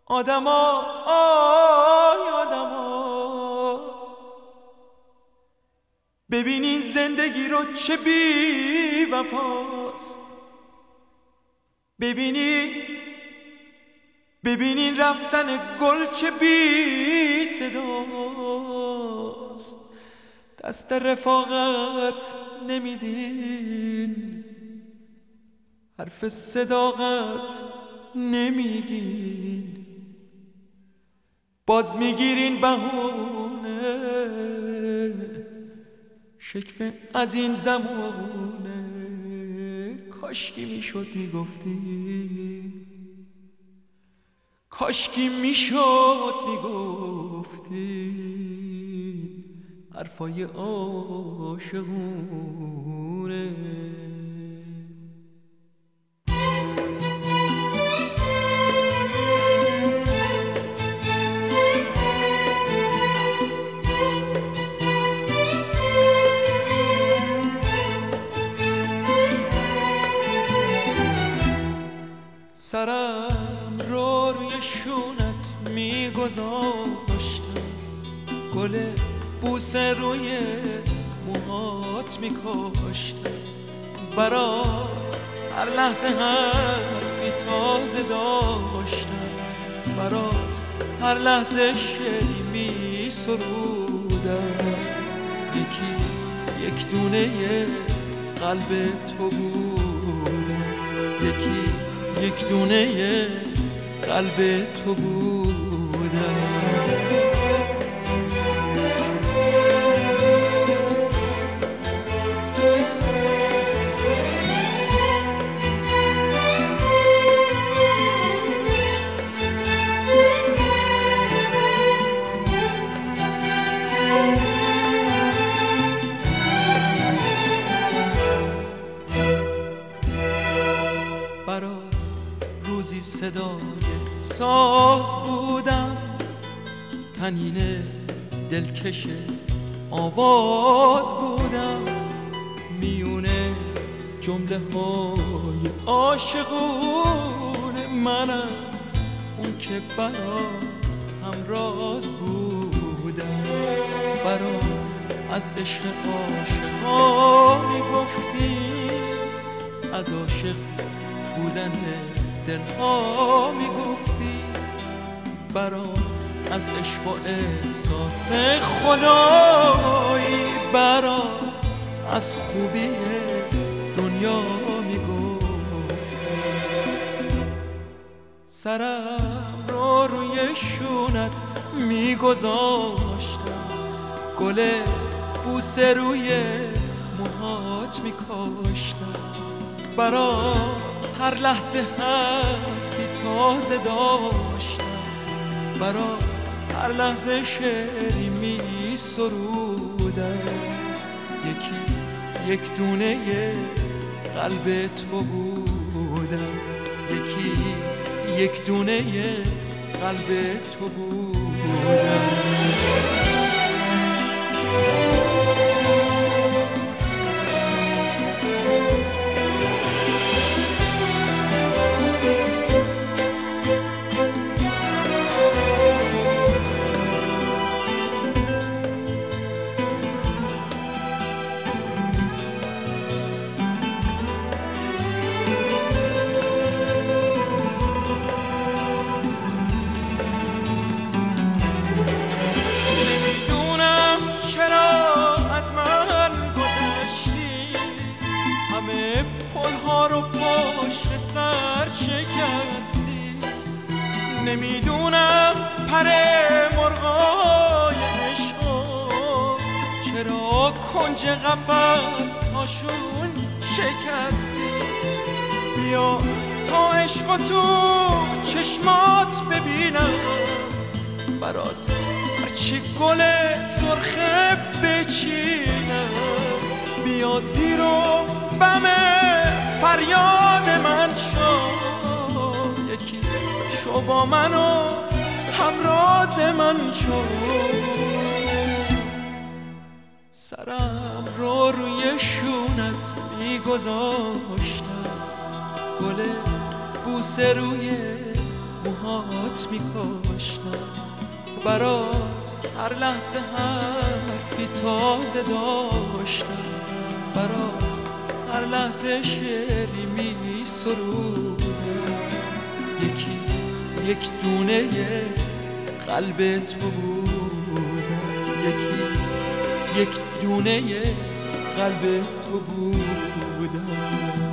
آدما ببینین زندگی رو چه بی وفاست. ببینین رفتن گل چه بی صداست. دست رفاقت نمیدین، حرف صداقت نمیگین، باز میگیرین بهونه. شکوه از این زمونه کاشکی میشد میگفتی، کاشکی میشد میگفتی حرفای عاشقونه. سرم رو روی شونت میگذاشتم، گل بوسه روی موهات میکاشتم، برات هر لحظه حرفی تازه داشتم، برات هر لحظه شعری میسرودم. یک دونه قلب تو بودم، یک دونه قلب تو بودم. برات روزی صدای ساز بودم، تنین دلکش آواز بودم، میونه جمله های عاشقونه منم، اون که برات همراز بودم. برات از عشق عاشقا میگفتی، از عاشق بودن دلها میگفتی، برام از عشق و احساس خدایی، برام از خوبی دنیا میگفتی. سرم رو روی شونت میگذاشتم، گل بوسه روی موهات میکاشتم، برات هر لحظه حرفی تازه داشتم، برات هر لحظه شعری می سرودم. یک دونه قلب تو بودم، یک دونه قلب تو بودم. نمیدونم پر مرغای عشقا چرا کنج قفس هاشون شکستی. بیا تا عشق تو چشمات ببینم، برات هرچی گل سرخه بچینم. بیا زیر و بم فریاد من شو، یکی شو با من و همراز من شو. سرم رو روی شونت میگذاشتم، گل بوسه روی موهات برات میکاشتم، برات هر لحظه حرفی تازه داشتم، برات هر لحظه شعری میسرودم. یکی یک دونه قلب تو بودم، یکی یک دونه قلب تو بودم.